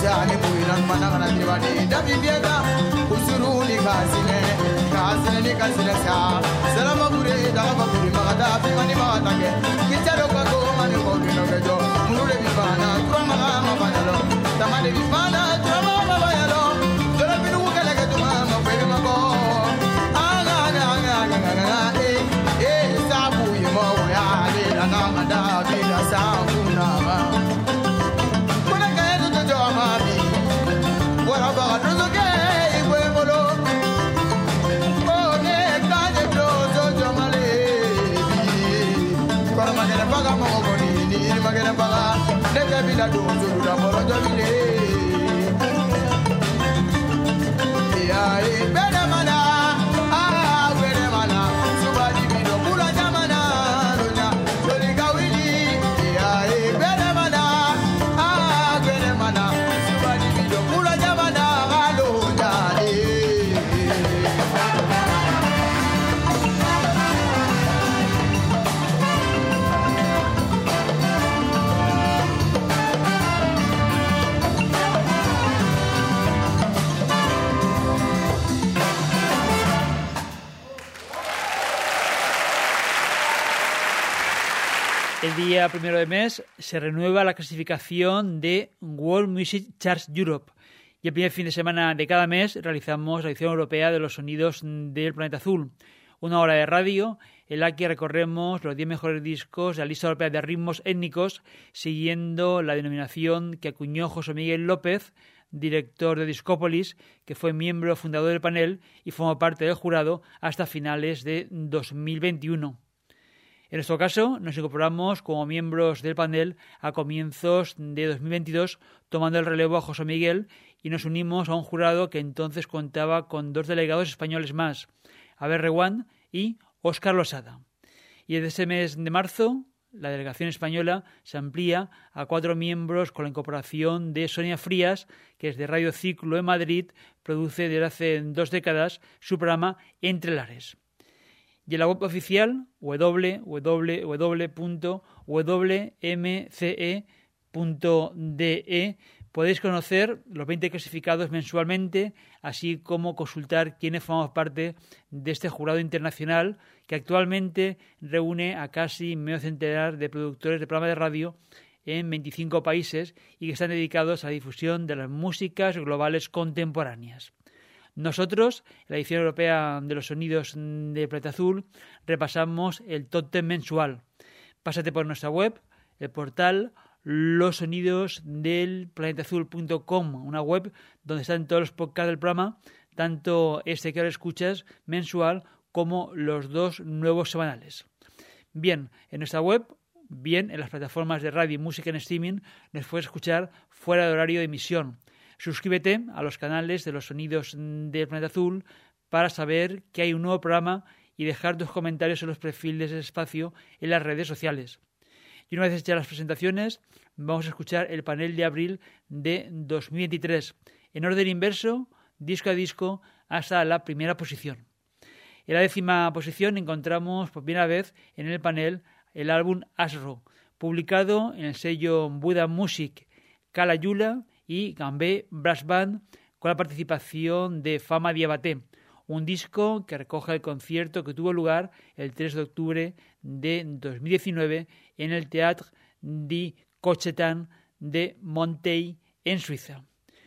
Sani Muiran Managana Divani, Davidiana, Usuruni Kasine, Kasine Kasilesa, Salamabure, Davaburi Magada, Pimani Matake, Kitaro Pago, Mani Bogino, Mure Vivana, Trama Vanalo, Tamani Vivana, Trama Vayalo, Zorabiru Galagatumama, Pedamago, Sabu, Yomoya, Namada, Vida Sabuna. What about the gay? Oh, can't Jomale. Paramagana Pagamoni, Magana Paga, let there be the doors to the Morojole. Yeah, better mana, better mana, somebody be the Pula Jamana, Joligawili, yeah, better mana, better mana, somebody be the Pula Jamana, El día 1 de mes se renueva la clasificación de World Music Charts Europe y el primer fin de semana de cada mes realizamos la edición europea de los sonidos del planeta azul. Una hora de radio en la que recorremos los 10 mejores discos de la lista europea de ritmos étnicos siguiendo la denominación que acuñó José Miguel López, director de Discópolis, que fue miembro fundador del panel y formó parte del jurado hasta finales de 2021. En nuestro caso, nos incorporamos como miembros del panel a comienzos de 2022, tomando el relevo a José Miguel, y nos unimos a un jurado que entonces contaba con 2 delegados españoles más, Abel Reguant y Óscar Losada. Y desde ese mes de marzo, la delegación española se amplía a 4 miembros con la incorporación de Sonia Frías, que desde Radio Ciclo en Madrid produce desde hace 2 décadas su programa Entre Lares. Y en la web oficial www.wmce.de podéis conocer los 20 clasificados mensualmente, así como consultar quiénes formamos parte de este jurado internacional que actualmente reúne a casi medio centenar de productores de programas de radio en 25 países y que están dedicados a la difusión de las músicas globales contemporáneas. Nosotros, en la edición europea de los sonidos de Planeta Azul, repasamos el Top 10 mensual. Pásate por nuestra web, el portal losonidosdelplanetaazul.com, una web donde están todos los podcasts del programa, tanto este que ahora escuchas mensual como los 2 nuevos semanales. Bien, en nuestra web, bien en las plataformas de radio y música en streaming, nos puedes escuchar fuera de horario de emisión. Suscríbete a los canales de los sonidos del Planeta Azul para saber que hay un nuevo programa y dejar tus comentarios en los perfiles del espacio en las redes sociales. Y una vez hechas las presentaciones, vamos a escuchar el panel de abril de 2023, en orden inverso, disco a disco, hasta la primera posición. En la 10ª posición encontramos por primera vez en el panel el álbum Asro, publicado en el sello Buddha Music, Kala Yula y Gambé Brass Band, con la participación de Fama Diabaté, un disco que recoge el concierto que tuvo lugar el 3 de octubre de 2019 en el Théâtre di Cochetan de Monteil, en Suiza.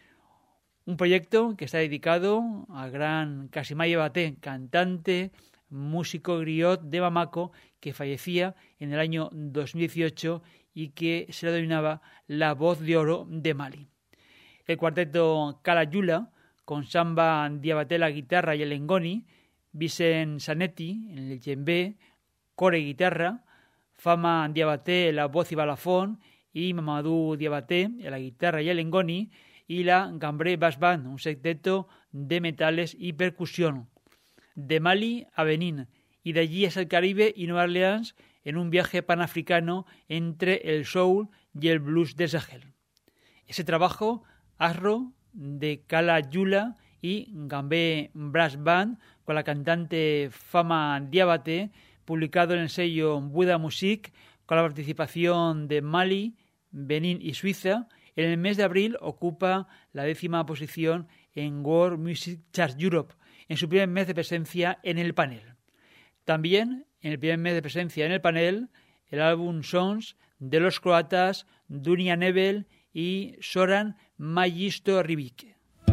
Un proyecto que está dedicado al gran Casimá Diabaté, cantante, músico griot de Bamako, que fallecía en el año 2018 y que se le denominaba la voz de oro de Mali. El cuarteto Kala Yula, con Samba Diabaté la guitarra y el engoni, Vicent Sanetti en el djembé, core y guitarra, Fama Diabaté la voz y balafón y Mamadou Diabaté en la guitarra y el engoni, y la Gambré Bass Band, un sexteto de metales y percusión. De Mali a Benín y de allí hasta el Caribe y Nueva Orleans en un viaje panafricano entre el soul y el blues del Sahel. Ese trabajo, Asro, de Kala Yula y Gambé Brass Band, con la cantante Fama Diabaté, publicado en el sello Buddha Music, con la participación de Mali, Benín y Suiza, En el mes de abril ocupa la 10ª posición en World Music Charts Europe, en su primer mes de presencia en el panel. También, en el primer mes de presencia en el panel, el álbum Songs de los croatas Dunja Nebel y Zoran Majstorović.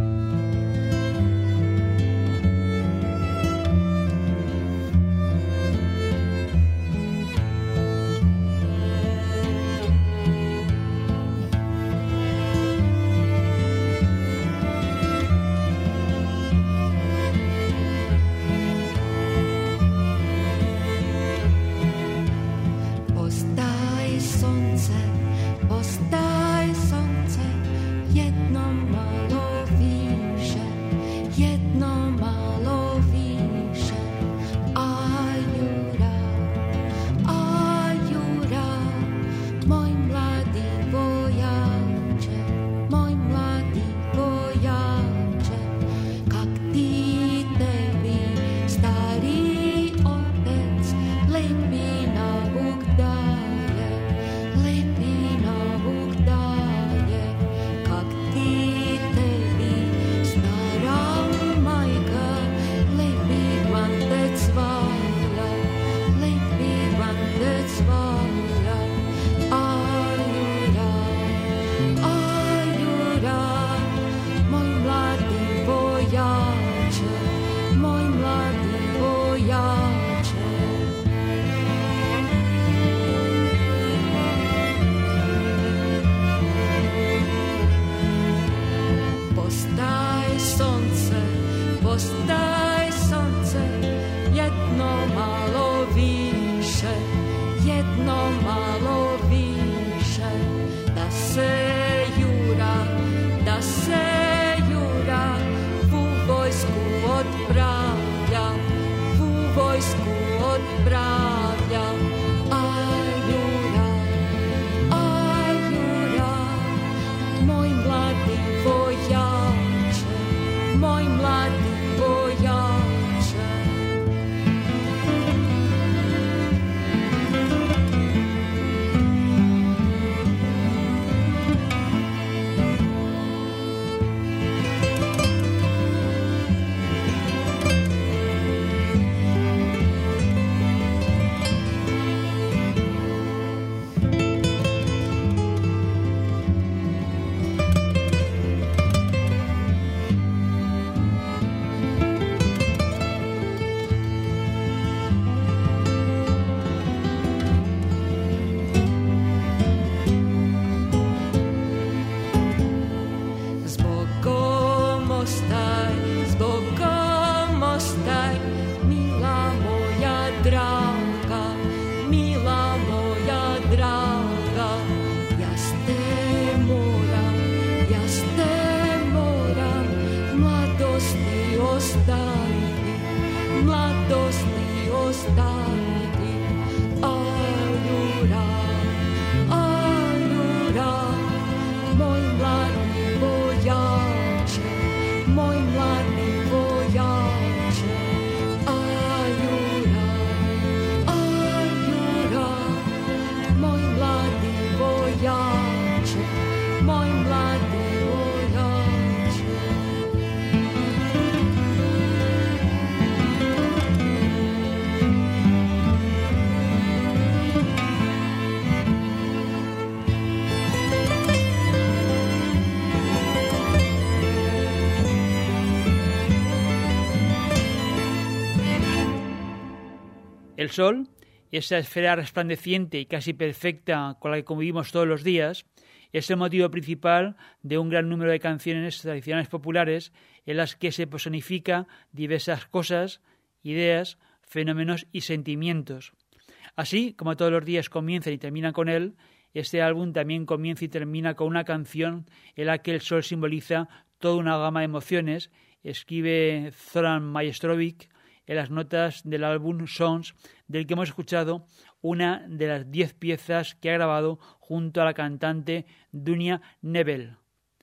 El sol, esa esfera resplandeciente y casi perfecta con la que convivimos todos los días, es el motivo principal de un gran número de canciones tradicionales populares en las que se personifica diversas cosas, ideas, fenómenos y sentimientos. Así como todos los días comienzan y terminan con él, este álbum también comienza y termina con una canción en la que el sol simboliza toda una gama de emociones, escribe Zoran Majstorović en las notas del álbum Songs, del que hemos escuchado una de las 10 piezas que ha grabado junto a la cantante Dunja Nebel.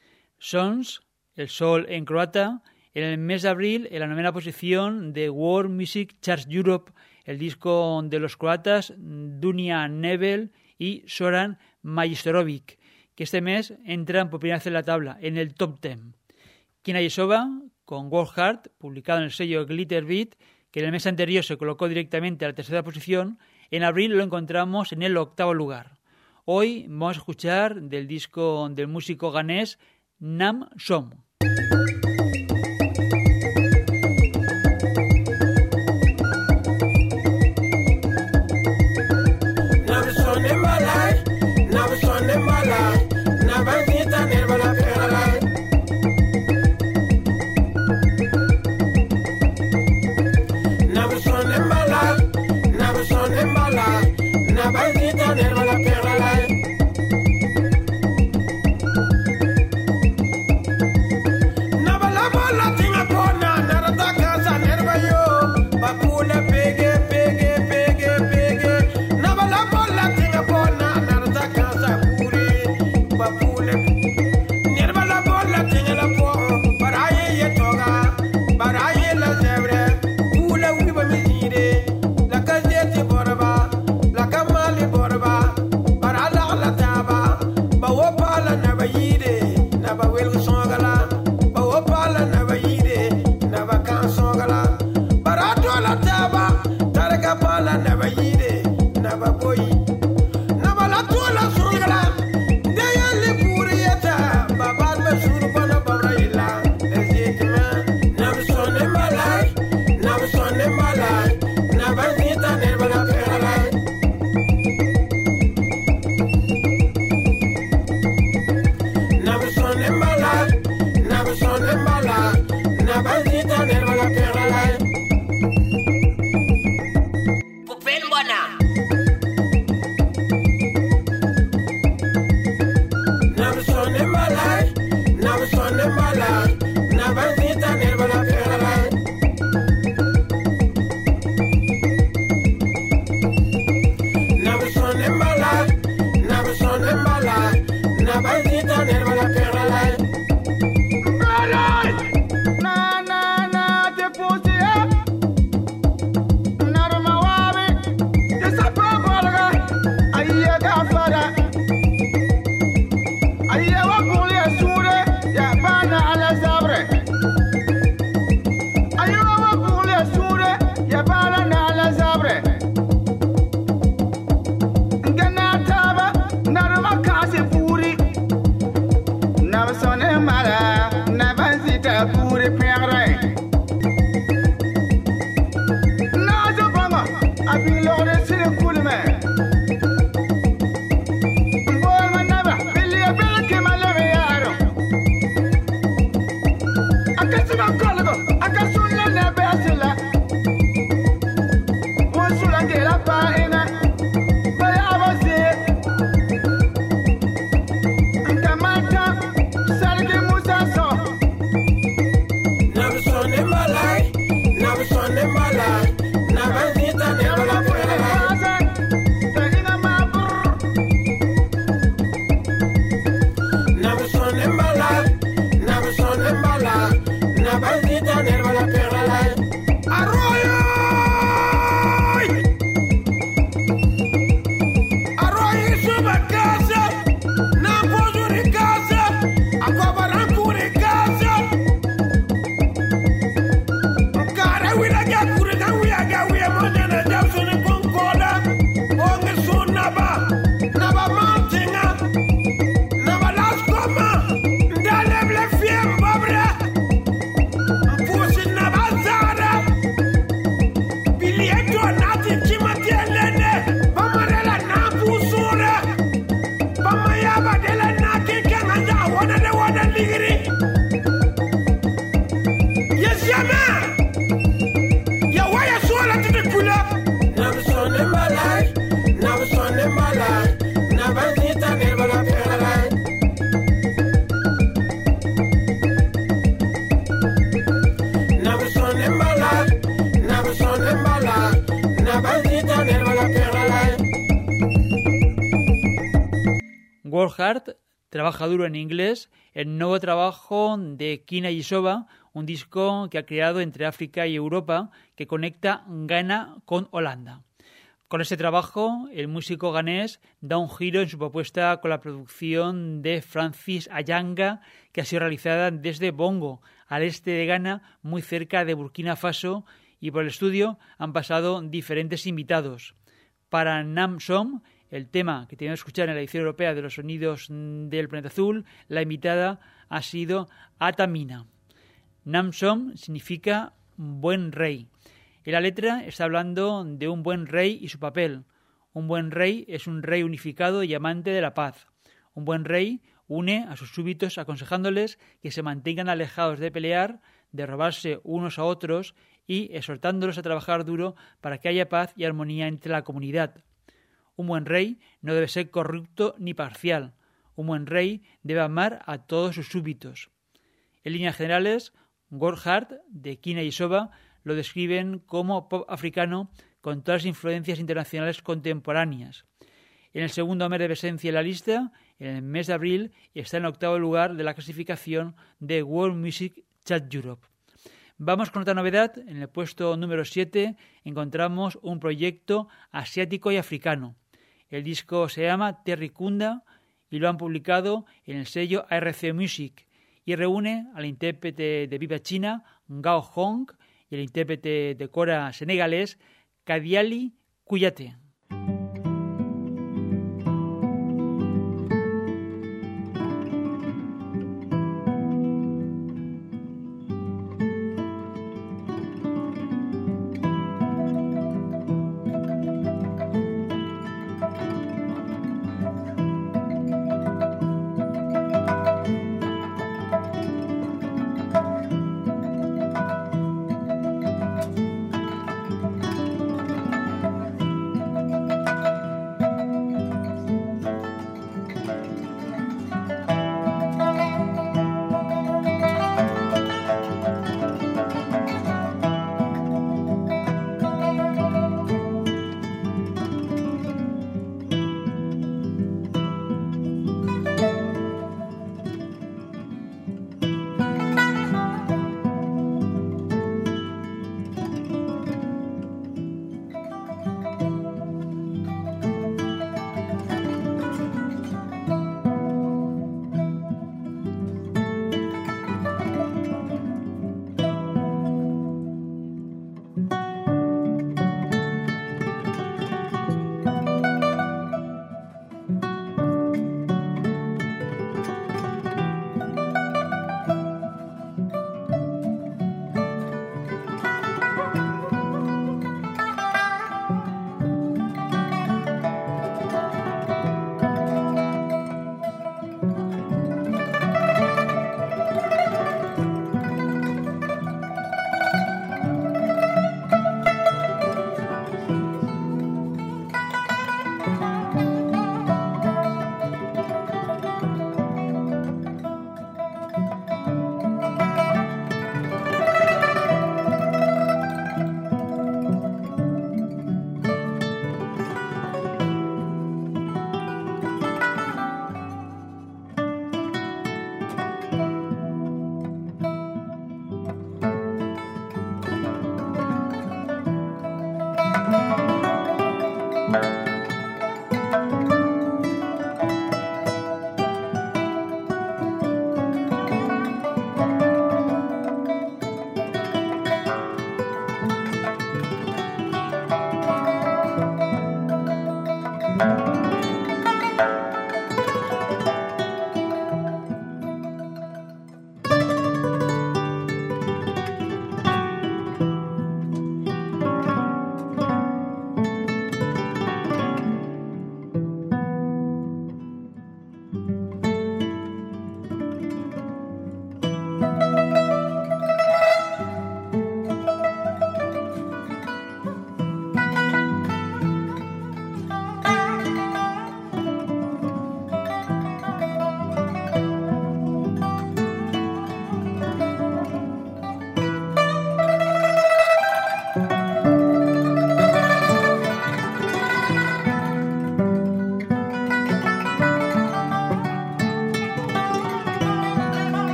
Songs, el sol en croata, en el mes de abril en la 9ª posición de World Music Charts Europe, el disco de los croatas Dunja Nebel y Zoran Majstorović, que este mes entran por primera vez en la tabla, en el top 10. Kina Yesova, con World Heart, publicado en el sello Glitter Beat, que en el mes anterior se colocó directamente a la tercera posición, en abril lo encontramos en el 8º lugar. Hoy vamos a escuchar del disco del músico ganés Nam Som. World Heart trabaja duro en inglés, el nuevo trabajo de Kina Yesova, un disco que ha creado entre África y Europa que conecta Ghana con Holanda. Con este trabajo, el músico ganés da un giro en su propuesta con la producción de Francis Ayanga, que ha sido realizada desde Bongo, al este de Ghana, muy cerca de Burkina Faso, y por el estudio han pasado diferentes invitados. Para Nam Som, el tema que tenemos que escuchar en la edición europea de los sonidos del planeta azul, la invitada ha sido Atamina. Nam Som significa buen rey. En la letra está hablando de un buen rey y su papel. Un buen rey es un rey unificado y amante de la paz. Un buen rey une a sus súbditos aconsejándoles que se mantengan alejados de pelear, de robarse unos a otros y exhortándolos a trabajar duro para que haya paz y armonía entre la comunidad. Un buen rey no debe ser corrupto ni parcial. Un buen rey debe amar a todos sus súbditos. En líneas generales, Gorhard, de Kina y Soba, lo describen como pop africano con todas las influencias internacionales contemporáneas. En el segundo mes de presencia en la lista, en el mes de abril, está en el 8º lugar de la clasificación de World Music Chart Europe. Vamos con otra novedad. En el puesto número 7 encontramos un proyecto asiático y africano. El disco se llama Terrikunda y lo han publicado en el sello ARC Music y reúne al intérprete de Viva China, Gao Hong, y el intérprete de cora senegalés, Kadiali Kouyaté.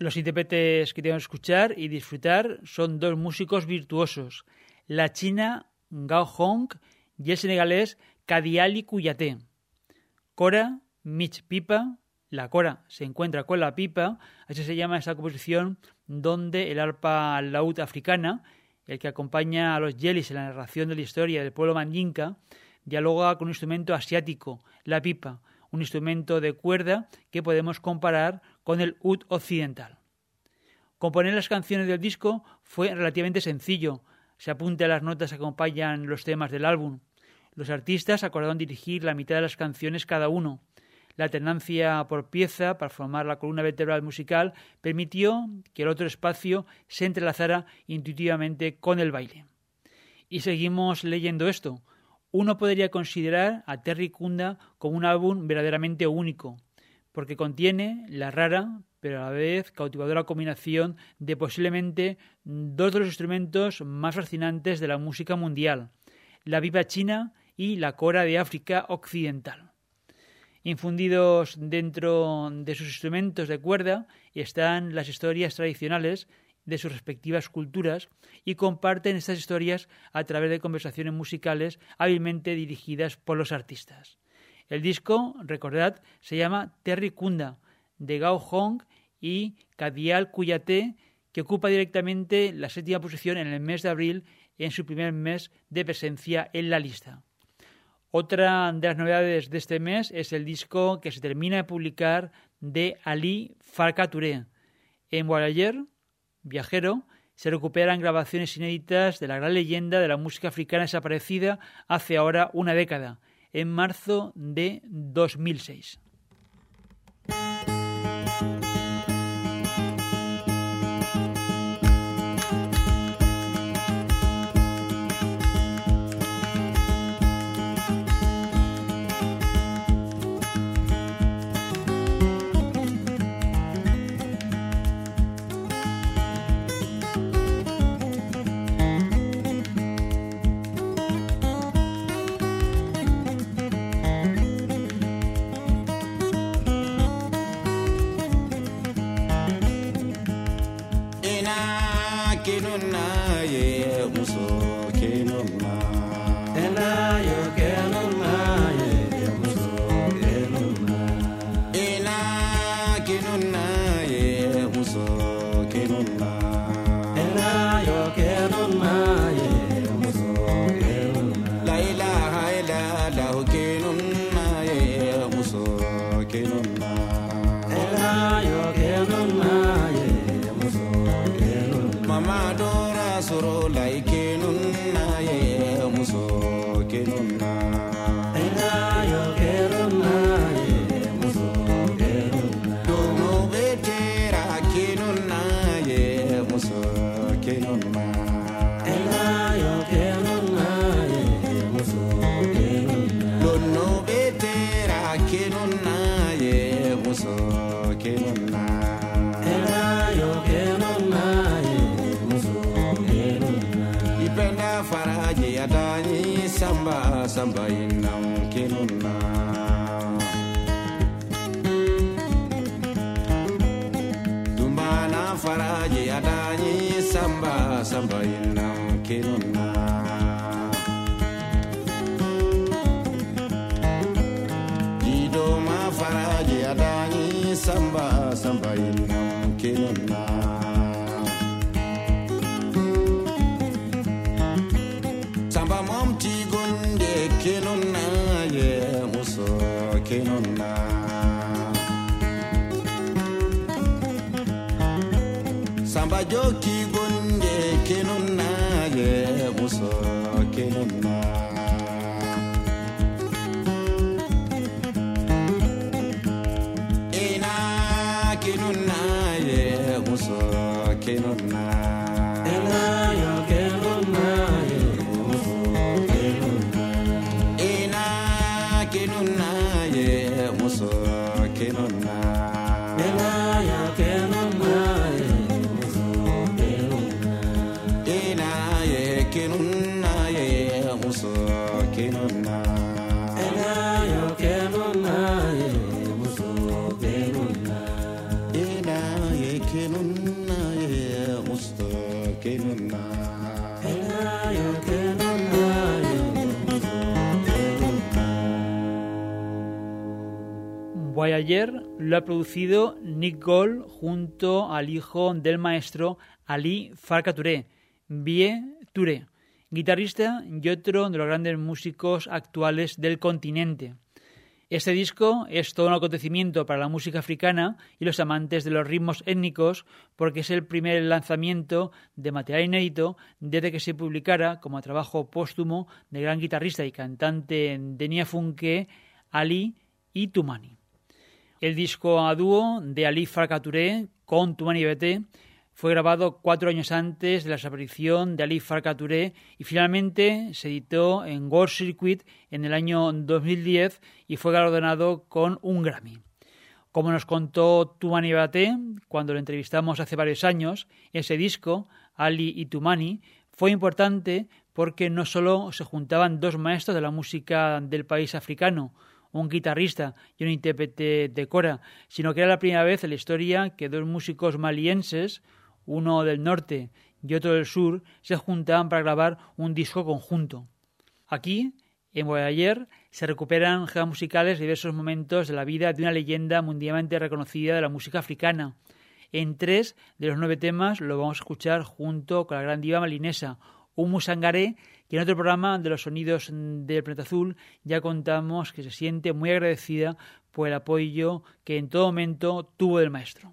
Los intérpretes que tenemos que escuchar y disfrutar son dos músicos virtuosos, la china Gao Hong y el senegalés Kadiali Kouyaté. Cora, Mich Pipa. La cora se encuentra con la pipa, así se llama esa composición donde el arpa laúd africana, el que acompaña a los yelis en la narración de la historia del pueblo mandinka, dialoga con un instrumento asiático, la pipa, un instrumento de cuerda que podemos comparar con el oud occidental. Componer las canciones del disco fue relativamente sencillo. Se apunta a las notas que acompañan los temas del álbum. Los artistas acordaron dirigir la mitad de las canciones cada uno. La alternancia por pieza para formar la columna vertebral musical permitió que el otro espacio se entrelazara intuitivamente con el baile. Y seguimos leyendo esto. Uno podría considerar a Terry Kunda como un álbum verdaderamente único, porque contiene la rara, pero a la vez cautivadora combinación de posiblemente dos de los instrumentos más fascinantes de la música mundial, la pipa china y la cora de África Occidental. Infundidos dentro de sus instrumentos de cuerda están las historias tradicionales de sus respectivas culturas y comparten estas historias a través de conversaciones musicales hábilmente dirigidas por los artistas. El disco, recordad, se llama Terry Kunda, de Gao Hong y Kadiali Kouyaté, que ocupa directamente la 7ª posición en el mes de abril en su primer mes de presencia en la lista. Otra de las novedades de este mes es el disco que se termina de publicar de Ali Farka Touré. En Voyager, Viajero, se recuperan grabaciones inéditas de la gran leyenda de la música africana desaparecida hace ahora una década, en marzo de 2006. Samba inam kinuna Dumbana faraji adani samba inam kinuna Didoma faraji adani samba inam kinuna Samba momti gunde kinuna ye muso kinuna Samba joki gunde kinuna ye muso kinuna Ina kinuna ye muso kinuna Ina yo kinuna ye Kenuna ye muso kenuna Ena ya kenuna ye muso kenuna Ena ye kenuna ye muso kenuna Ena ya kenuna ye muso kenuna Ena ye kenuna Voyager lo ha producido Nick Gold junto al hijo del maestro Ali Farka Touré, Vie Touré, guitarrista y otro de los grandes músicos actuales del continente. Este disco es todo un acontecimiento para la música africana y los amantes de los ritmos étnicos porque es el primer lanzamiento de material inédito desde que se publicara como trabajo póstumo del gran guitarrista y cantante de Niafunke, Ali y Toumani. El disco a dúo de Ali Farka Touré con Toumani Bete fue grabado 4 años antes de la desaparición de Ali Farka Touré y finalmente se editó en World Circuit en el año 2010 y fue galardonado con un Grammy. Como nos contó Toumani Bete cuando lo entrevistamos hace varios años, ese disco, Ali y Toumani, fue importante porque no solo se juntaban dos maestros de la música del país africano, un guitarrista y un intérprete de kora, sino que era la primera vez en la historia que dos músicos malienses, uno del norte y otro del sur, se juntaban para grabar un disco conjunto. Aquí, en Voyager, se recuperan gemas musicales de diversos momentos de la vida de una leyenda mundialmente reconocida de la música africana. En 3 de los 9 temas lo vamos a escuchar junto con la gran diva malinesa, Oumou Sangaré, que en otro programa de los sonidos del Planeta Azul ya contamos que se siente muy agradecida por el apoyo que en todo momento tuvo del maestro.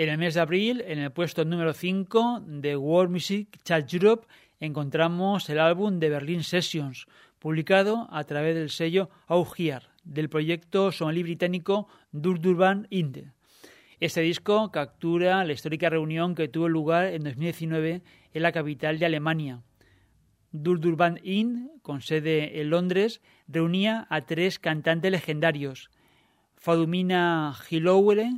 En el mes de abril, en el puesto número 5 de World Music Chart Europe, encontramos el álbum de Berlin Sessions, publicado a través del sello Augier, del proyecto somalí británico Durdurban Ind. Este disco captura la histórica reunión que tuvo lugar en 2019 en la capital de Alemania. Durdurban Ind, con sede en Londres, reunía a 3 cantantes legendarios: Fadumina Hiloure,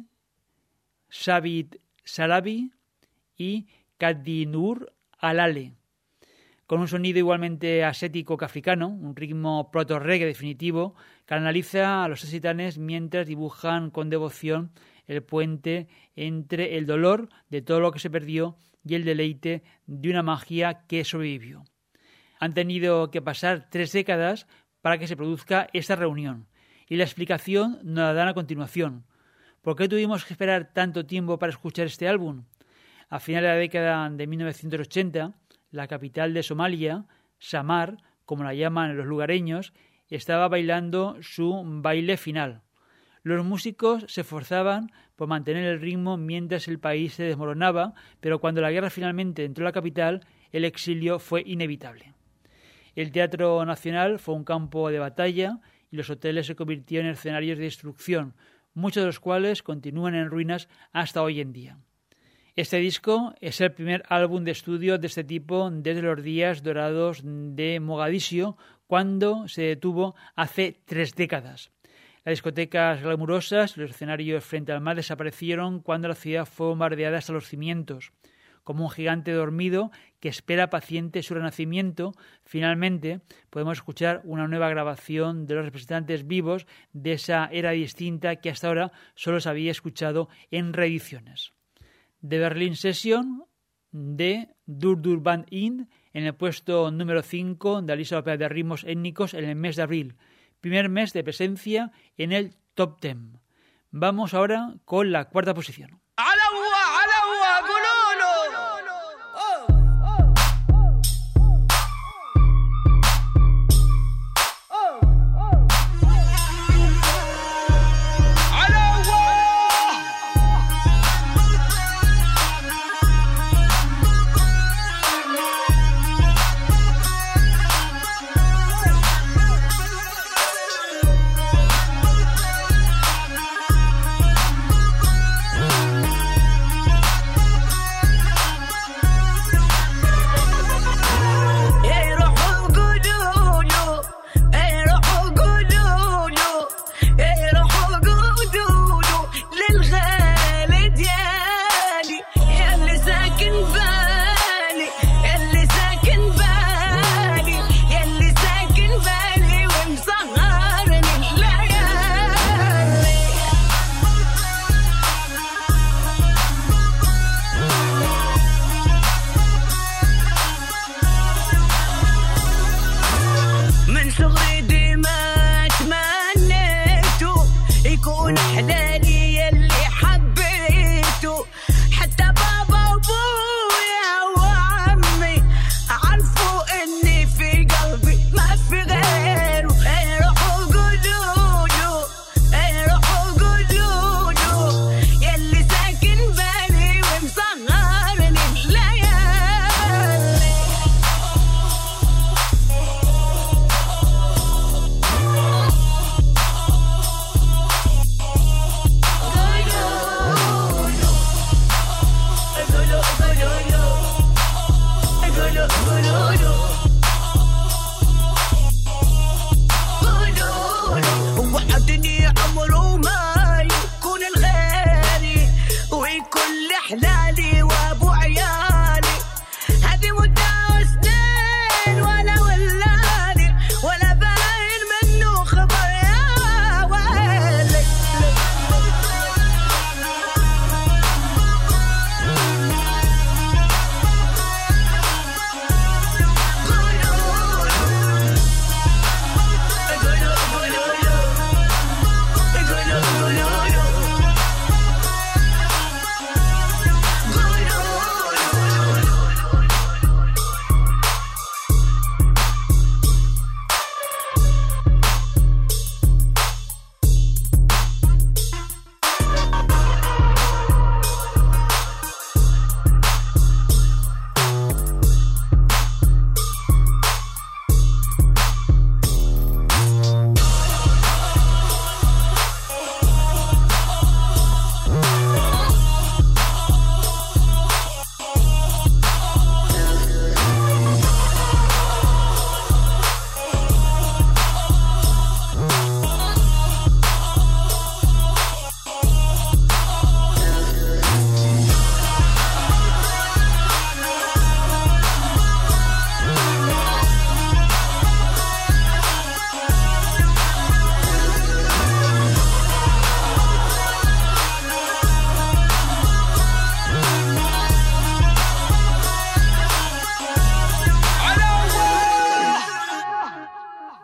Sabit Sarabi y Kadinur Alale. Con un sonido igualmente ascético que africano, un ritmo proto-reggae definitivo, que analiza a los titanes mientras dibujan con devoción el puente entre el dolor de todo lo que se perdió y el deleite de una magia que sobrevivió. Han tenido que pasar 3 décadas para que se produzca esta reunión, y la explicación nos la dan a continuación. ¿Por qué tuvimos que esperar tanto tiempo para escuchar este álbum? A finales de la década de 1980, la capital de Somalia, Samar, como la llaman los lugareños, estaba bailando su baile final. Los músicos se esforzaban por mantener el ritmo mientras el país se desmoronaba, pero cuando la guerra finalmente entró a la capital, el exilio fue inevitable. El Teatro Nacional fue un campo de batalla y los hoteles se convirtieron en escenarios de destrucción, muchos de los cuales continúan en ruinas hasta hoy en día. Este disco es el primer álbum de estudio de este tipo desde los días dorados de Mogadiscio, cuando se detuvo hace 3 décadas. Las discotecas glamurosas y los escenarios frente al mar desaparecieron cuando la ciudad fue bombardeada hasta los cimientos. Como un gigante dormido que espera paciente su renacimiento, finalmente podemos escuchar una nueva grabación de los representantes vivos de esa era distinta que hasta ahora solo se había escuchado en reediciones. The Berlin Session de Durdurban Ind en el puesto número 5 de la lista europea de ritmos étnicos en el mes de abril, primer mes de presencia en el Top 10. Vamos ahora con la 4ª posición.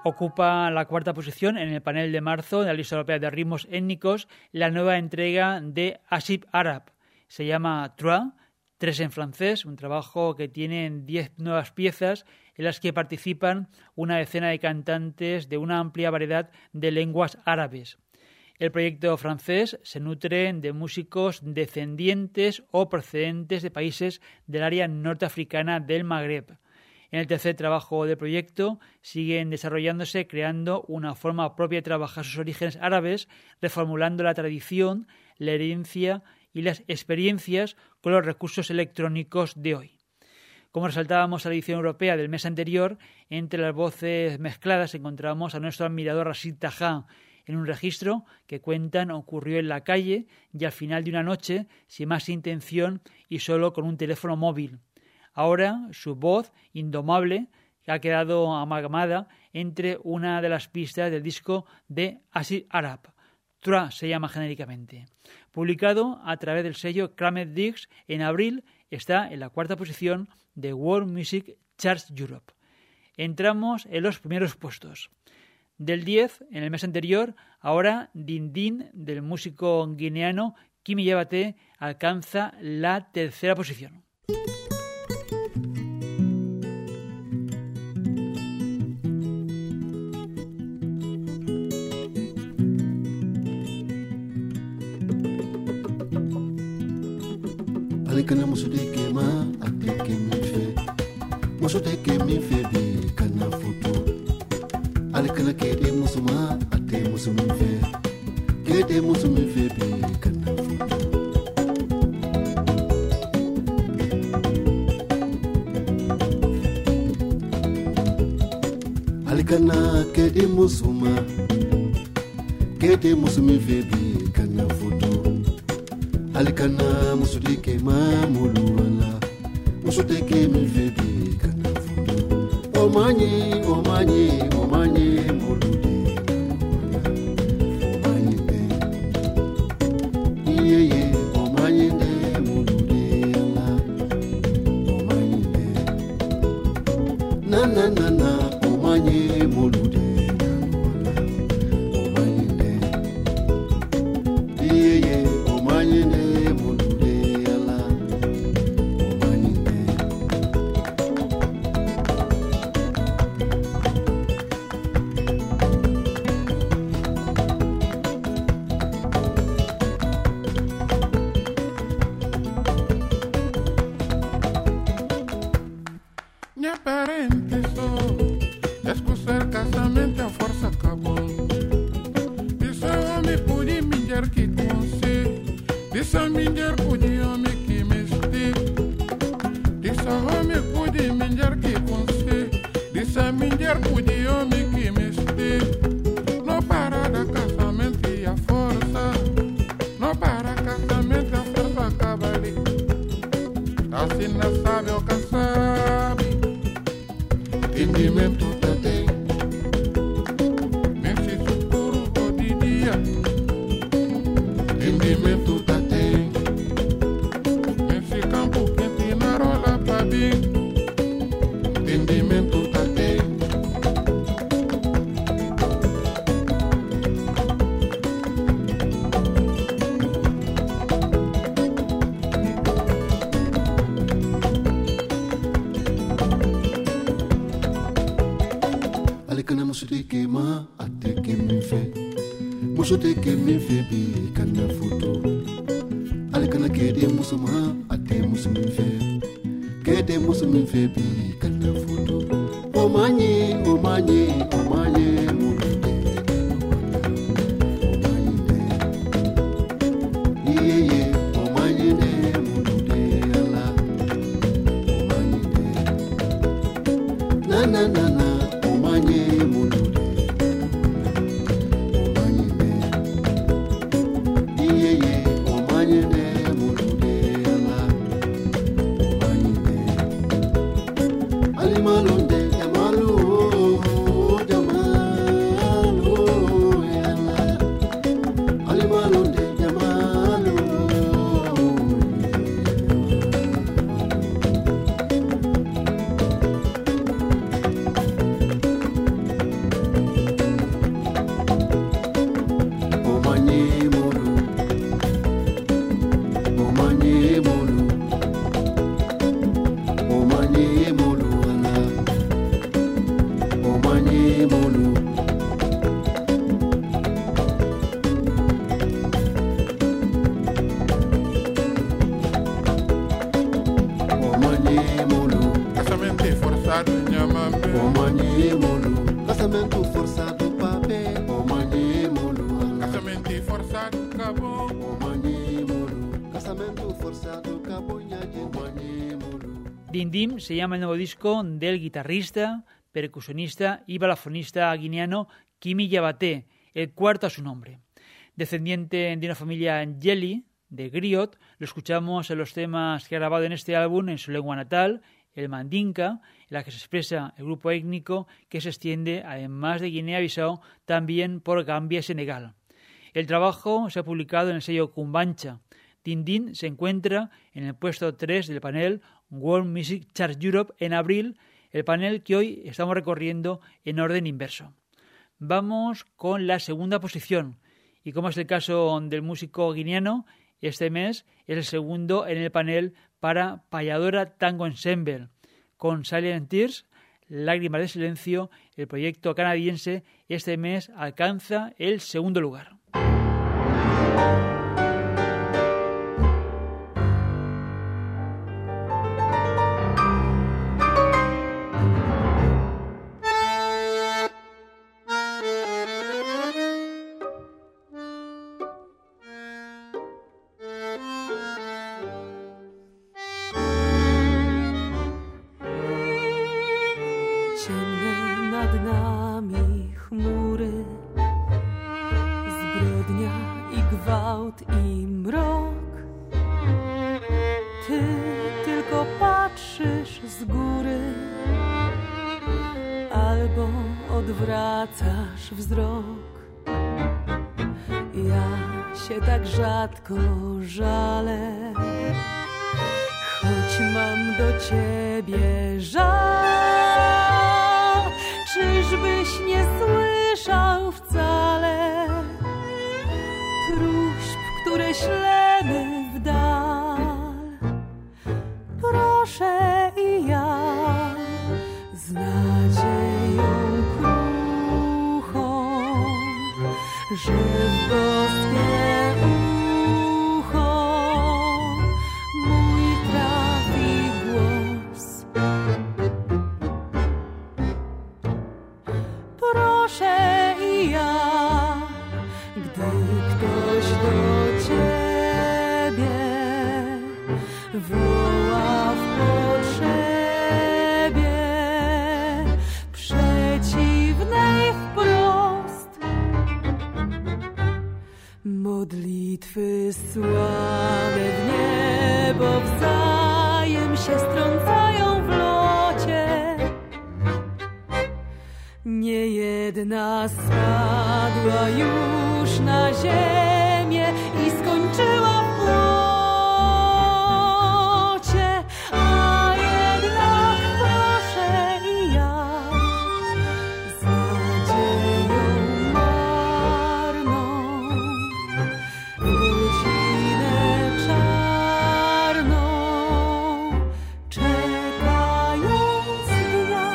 Ocupa la cuarta posición en el panel de marzo de la lista europea de ritmos étnicos la nueva entrega de Asib Arab. Se llama Trois, 3 en francés, un trabajo que tiene 10 nuevas piezas en las que participan una decena de cantantes de una amplia variedad de lenguas árabes. El proyecto francés se nutre de músicos descendientes o procedentes de países del área norteafricana del Magreb. En el tercer trabajo del proyecto siguen desarrollándose creando una forma propia de trabajar sus orígenes árabes, reformulando la tradición, la herencia y las experiencias con los recursos electrónicos de hoy. Como resaltábamos en la edición europea del mes anterior, entre las voces mezcladas encontramos a nuestro admirador Rashid Taha en un registro que cuentan ocurrió en la calle y al final de una noche, sin más intención y solo con un teléfono móvil. Ahora su voz indomable ha quedado amalgamada entre una de las pistas del disco de Asib Arab. Trois se llama genéricamente. Publicado a través del sello Kramet Dix en abril, está en la cuarta posición de World Music Charts Europe. Entramos en los primeros puestos. Del 10, en el mes anterior, ahora Din Din del músico guineano Kimi Yabate alcanza la tercera posición. Kana musudeke ma ateke mi fe musudeke mi fe bi kana foto alikana kede musuma ate musumi fe kede musumi fe bi kana foto alikana kede musuma kede musumi fe bi kana foto alikana musudike mamulu wala musudike milfebi kana fudu omanye mulude omanye de yeye omanye de mulude ala omanye de na omanye mulude omanye de yeye omanye de musudike mi fe bi kana foto alikana kede musuma ate musumi fe kede musumi fe bi kana foto omanye mulude omanye de yeye omanye de mulude ala omanye de na omanye mulude Malunde, malu, forçado nyamambe Omanye mulu, casamento forçado papé. Omanye mulu, casamento forçado cabo omanye mulu, casamento forçado cabo nyaje. Omanye mulu. Dim Dim se llama el nuevo disco del guitarrista, percusionista y balafonista guineano Kimi Yabate, el cuarto a su nombre. Descendiente de una familia Yeli, de griot, lo escuchamos en los temas que ha grabado en este álbum en su lengua natal, el mandinka, en la que se expresa el grupo étnico que se extiende, además de Guinea-Bissau, también por Gambia y Senegal. El trabajo se ha publicado en el sello Kumbancha. Dim Dim se encuentra en el puesto 3 del panel World Music Chart Europe en abril, el panel que hoy estamos recorriendo en orden inverso. Vamos con la segunda posición, y como es el caso del músico guineano, este mes es el segundo en el panel para Payadora Tango Ensemble. Con Silent Tears, Lágrimas de Silencio, el proyecto canadiense este mes alcanza el segundo lugar. Ciemne nad nami chmury, zbrodnia i gwałt i mrok. Ty tylko patrzysz z góry, albo odwracasz wzrok. Ja się tak rzadko żalę, choć mam do ciebie żal. Czyżbyś nie słyszał wcale próśb, które ślemy w dal? Proszę i ja z nadzieją kruchą, że w boskie ucho mój trafi głos. Proszę i ja, gdy ktoś do ciebie woła w potrzebie przeciwnej wprost. Modlitwy słane w niebo wzajem się strącają w locie. Niejedna spadła już na ziemię i skończyła w błocie. A jednak proszę i ja z nadzieją marną w godzinę czarną, czekając dnia.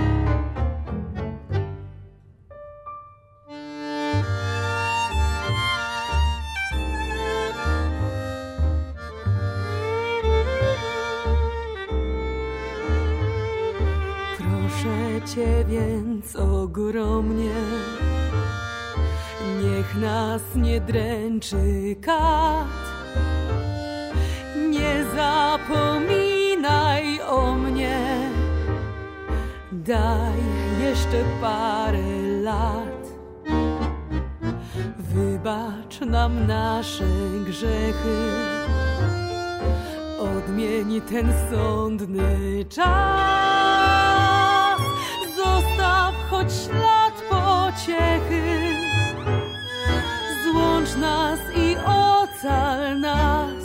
Proszę Cię więc ogromnie, niech nas nie dręczy kat. Nie zapominaj o mnie, daj jeszcze parę lat. Wybacz nam nasze grzechy, odmień ten sądny czas. Zostaw choć ślad pociechy, złącz nas i ocal nas.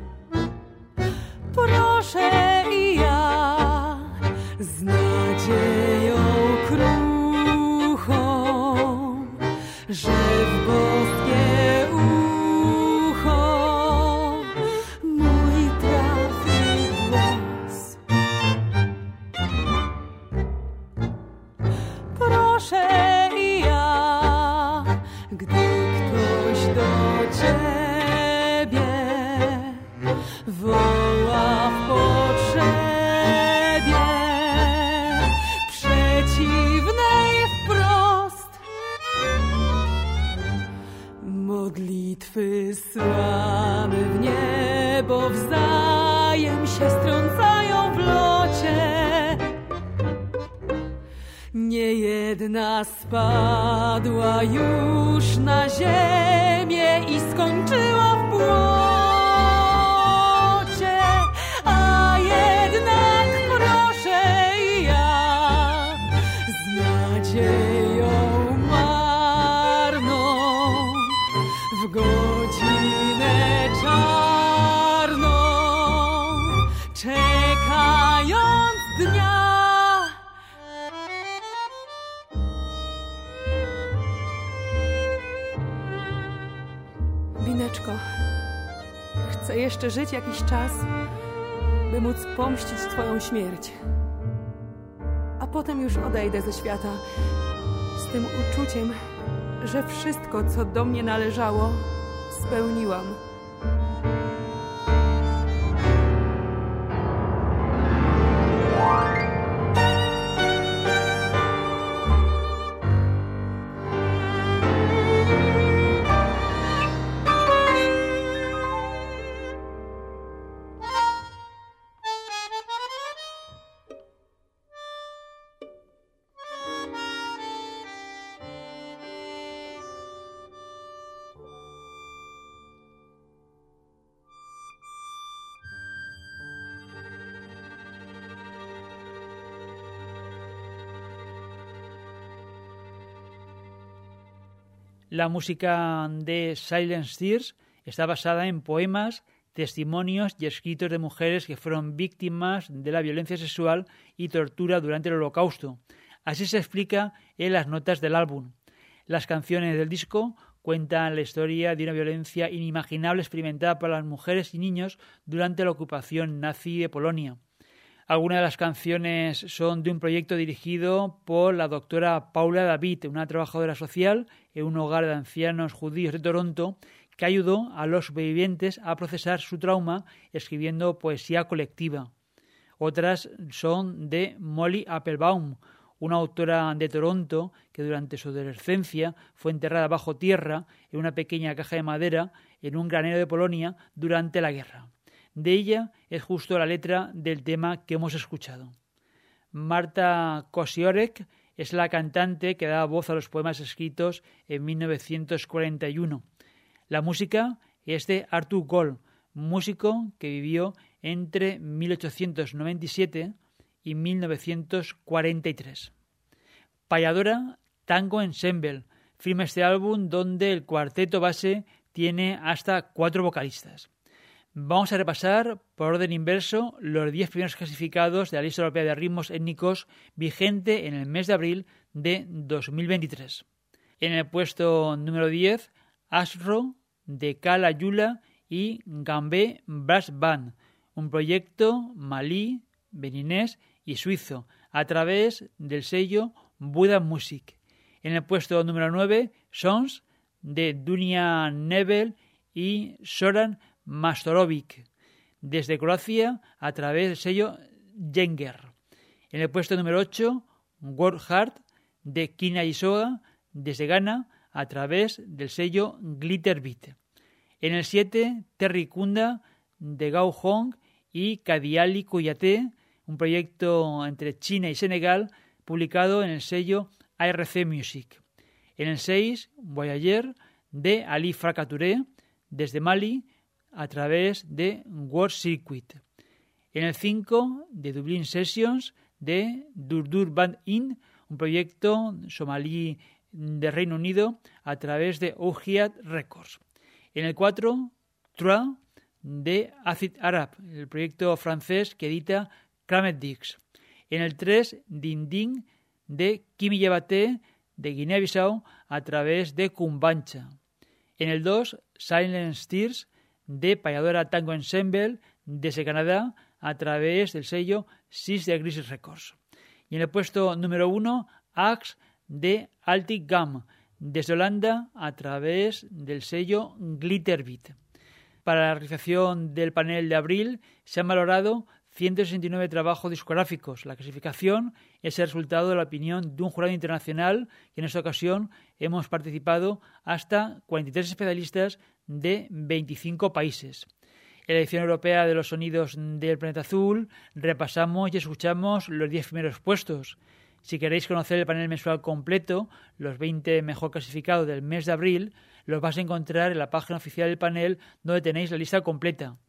Proszę i ja z nadzieją kruchą, że w boskie ucho mój trafi głos. Proszę i ja, gdy ktoś do ciebie woła w potrzebie Bramy w niebo wzajem się strącają w locie. Niejedna spadła już na ziemię i skończyła w błocie, a jednak proszę ja z nadzieją marną w godzinę czarną, czekając dnia. Bineczko, chcę jeszcze żyć jakiś czas, by móc pomścić twoją śmierć. A potem już odejdę ze świata z tym uczuciem, że wszystko, co do mnie należało, spełniłam. La música de Silent Tears está basada en poemas, testimonios y escritos de mujeres que fueron víctimas de la violencia sexual y tortura durante el Holocausto. Así se explica en las notas del álbum. Las canciones del disco cuentan la historia de una violencia inimaginable experimentada por las mujeres y niños durante la ocupación nazi de Polonia. Algunas de las canciones son de un proyecto dirigido por la doctora Paula David, una trabajadora social en un hogar de ancianos judíos de Toronto, que ayudó a los supervivientes a procesar su trauma escribiendo poesía colectiva. Otras son de Molly Applebaum, una autora de Toronto que durante su adolescencia fue enterrada bajo tierra en una pequeña caja de madera en un granero de Polonia durante la guerra. De ella es justo la letra del tema que hemos escuchado. Marta Kosiorek es la cantante que da voz a los poemas escritos en 1941. La música es de Artur Gold, músico que vivió entre 1897 y 1943. Payadora Tango Ensemble firma este álbum donde el cuarteto base tiene hasta 4 vocalistas. Vamos a repasar por orden inverso los 10 primeros clasificados de la lista europea de ritmos étnicos vigente en el mes de abril de 2023. En el puesto número 10, Ashro de Kala Yula y Gambé Brass Band, un proyecto malí, beninés y suizo a través del sello Buddha Music. En el puesto número 9, Sons de Dunia Nebel y Soran Mastorovic, desde Croacia a través del sello Jenger. En el puesto número 8, World Heart de Kina Isoga, desde Ghana a través del sello Glitter Beat. En el 7, Terry Kunda de Gao Hong y Kadiali Kouyaté, un proyecto entre China y Senegal publicado en el sello ARC Music. En el 6, Voyager de Ali Frakaturé, desde Mali a través de World Circuit. En el 5, de Dublin Sessions de Durdur Band In, un proyecto somalí de Reino Unido a través de Ogiat Records. En el 4, Trois de Acid Arab, el proyecto francés que edita Kramet Dix. En el 3, Din Din de Kimi Yabate de Guinea-Bissau a través de Kumbancha. En el 2, Silent Tears de Payadora Tango Ensemble desde Canadá a través del sello Six Degrees Records. Y en el puesto número 1, Axe de Altic Gam desde Holanda a través del sello Glitter Beat. Para la realización del panel de abril se han valorado 169 trabajos discográficos. La clasificación es el resultado de la opinión de un jurado internacional que en esta ocasión hemos participado hasta 43 especialistas de 25 países. En la edición europea de los sonidos del planeta azul repasamos y escuchamos los 10 primeros puestos. Si queréis conocer el panel mensual completo, los 20 mejor clasificados del mes de abril, los vais a encontrar en la página oficial del panel donde tenéis la lista completa.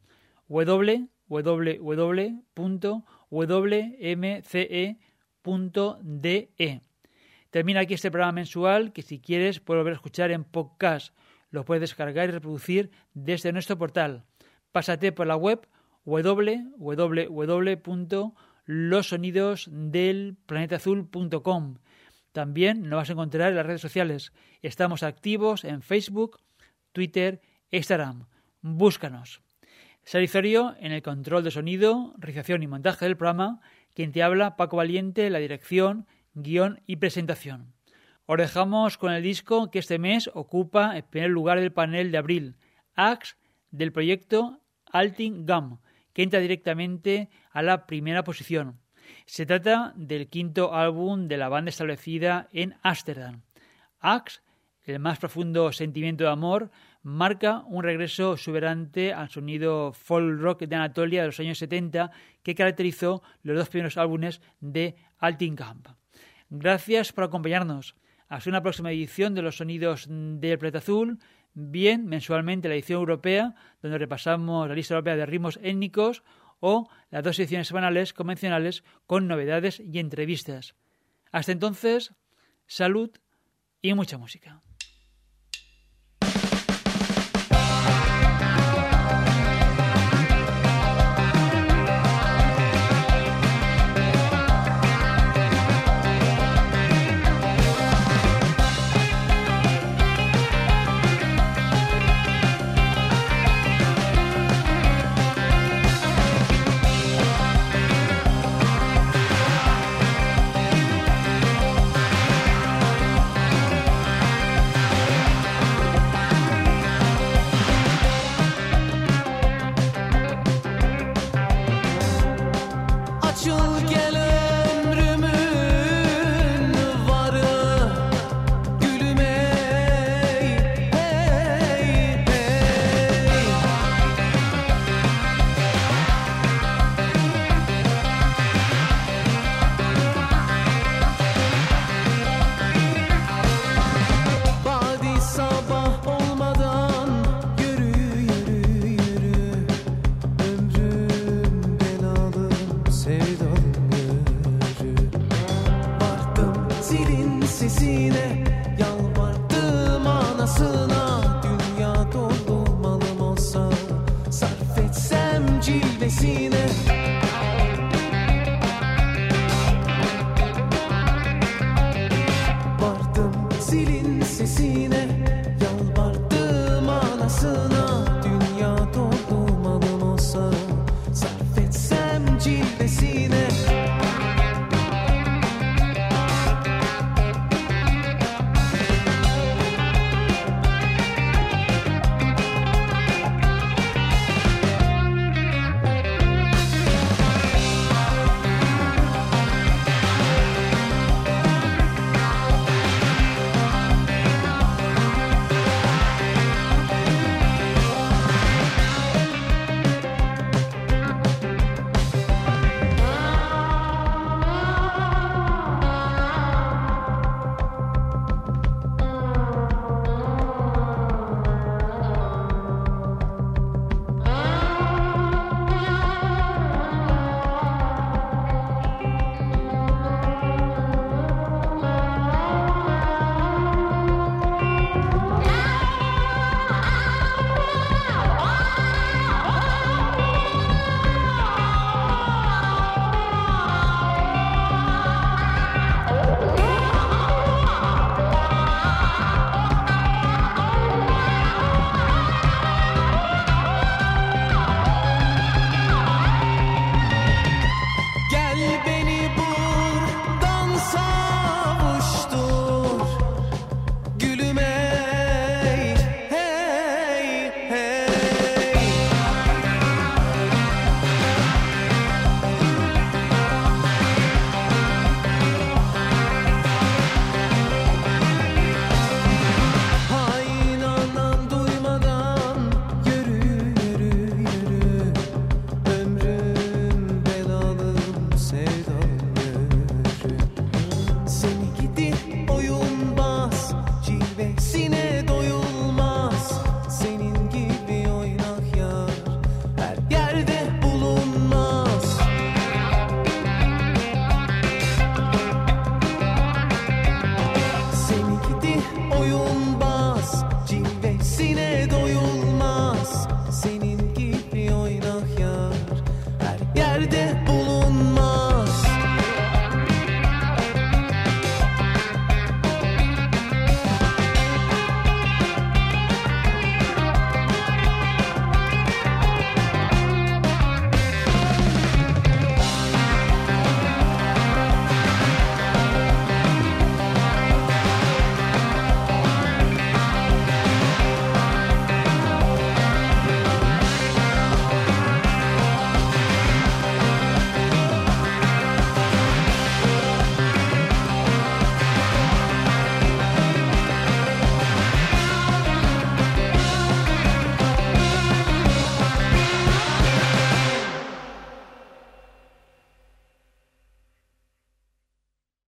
www.wmce.de. Termina aquí este programa mensual que si quieres puedes volver a escuchar en podcast. Lo puedes descargar y reproducir desde nuestro portal. Pásate por la web www.losonidosdelplanetaazul.com. También nos vas a encontrar en las redes sociales. Estamos activos en Facebook, Twitter, Instagram. Búscanos. Salizorio en el control de sonido, realización y montaje del programa. Quien te habla, Paco Valiente, la dirección, guión y presentación. Os dejamos con el disco que este mes ocupa el primer lugar del panel de abril, Axe, del proyecto Alting Gum, que entra directamente a la primera posición. Se trata del quinto álbum de la banda establecida en Ámsterdam. Axe, el más profundo sentimiento de amor, marca un regreso exuberante al sonido folk rock de Anatolia de los años 70 que caracterizó los dos primeros álbumes de Alting Gum. Gracias por acompañarnos. Hasta una próxima edición de los sonidos del planeta azul, bien mensualmente la edición europea, donde repasamos la lista europea de ritmos étnicos, o las 2 ediciones semanales convencionales con novedades y entrevistas. Hasta entonces, salud y mucha música.